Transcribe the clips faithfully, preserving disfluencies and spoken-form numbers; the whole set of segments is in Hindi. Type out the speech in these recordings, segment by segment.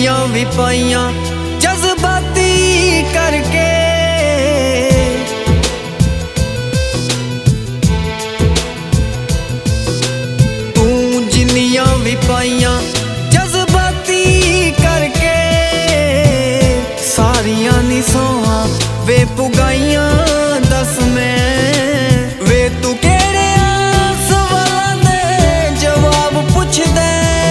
जिन्नियां भी पाइयां जज्बाती करके, तू जिन्नियां भी पाइयां जज्बाती करके, सारियां नी सोहां वे पुगाइयां दस मैं वे तू केड़े सवालां दे जवाब पुछ दे,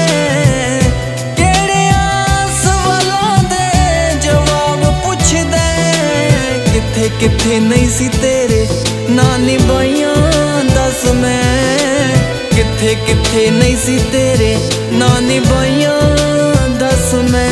केड़े सवालां दे जवाब पुछ दे, किथे किथे नहीं सी तेरे ना निभाइयां दस मैं, किथे किथे नहीं सी तेरे ना निभाइयां दस मैं।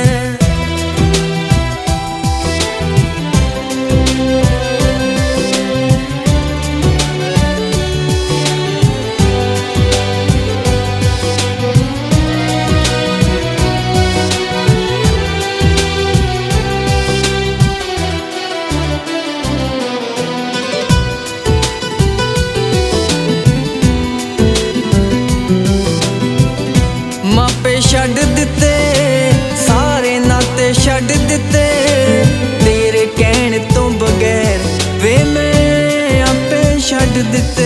मापे छड्ड दिते सारे नाते छड्ड दिते, तेरे कहण तो बगैर वे मैं आपे छड्ड दिते।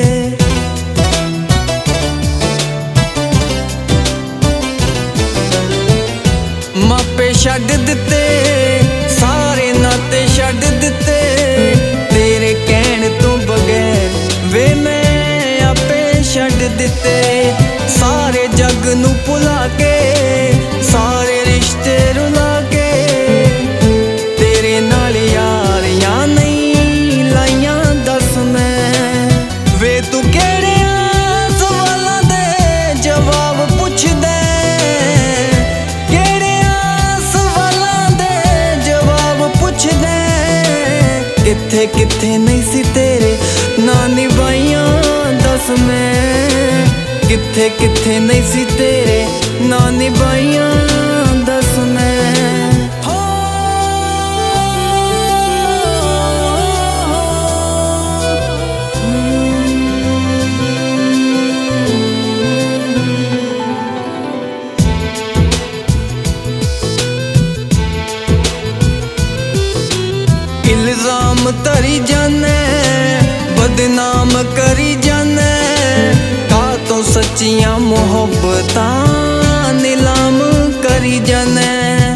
मापे छड्ड दिते सारे नाते छड्ड दिते, तेरे कहण तो बगैर वे मैं आपे छड्ड दिते। सारे जग नू भुला के सारे रिश्ते रुला के, तेरे नाल यारियां नहीं लाइयां दस मैं वे तू केड़े सवालां दे जवाब पुछ दे, केड़े सवालां दे जवाब पुछ दे, किथे किथे नहीं सी तेरे ना निभाइयां दस मैं, किथे किथे नहीं सी तेरे ना निभाइयां दस मैं। हो इल्जाम धरी जाने बदनाम करी जाने, तो सच्चियां मोहब्बतां नीलाम करी जाने।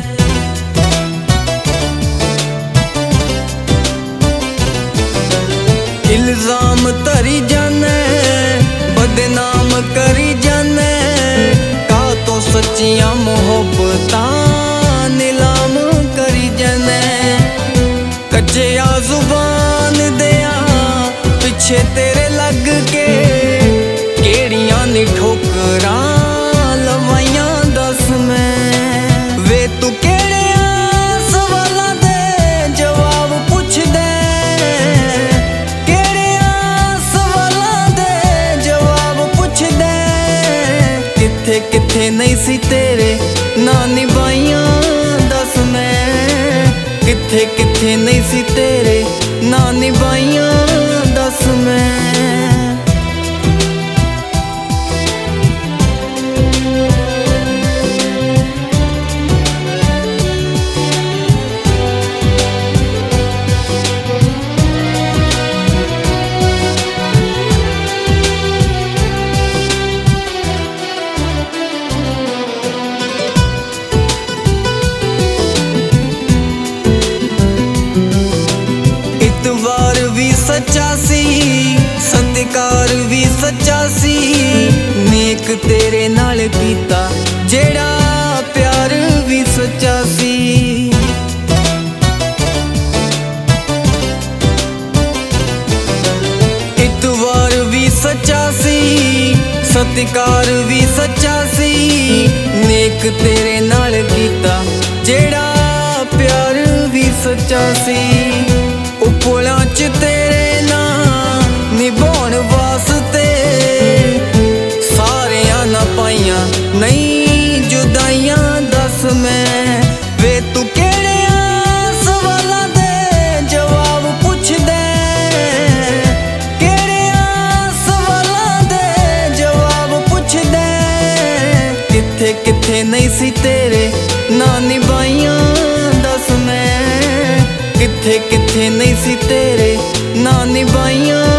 इल्जाम धरी जाने बदनाम करी जाने, का तो सच्चियां मोहब्बतां नीलाम करी जाने। कच्चे आ जुबान दिया पिछे तेरे लग के, केड़ियां नी ठोकरां लवाइयां दस मैं वे तू केड़े सवालां दे जवाब पुछ दे, केड़े सवालां दे जवाब पुछ दे, किथे किथे नहीं सी तेरे ना निभाइयां दस मैं, किथे किथे नहीं सी तेरे ना निभाइयां दस मैं। इतवार भी सच्चा सी सत्कार भी सच्चा सी, नेक तेरे नाल कीता जेड़ा प्यार भी सच्चा सी। इतवार भी सच्चा सी सत्कार भी सच्चा सी, नेक तेरे नाल कीता जेड़ा प्यार भी सच्चा सी। उपलां च तेरे ना निभाउण वास्ते सारियां ना पाइयां नहीं जुदाइयां दस मैं वे तू केड़े सवालां दे जवाब पुछ दे, केड़े सवालां दे जवाब पुछ दे, किथे किथे नहीं सी तेरे किथे किथे नहीं सी तेरे ना निभाइयां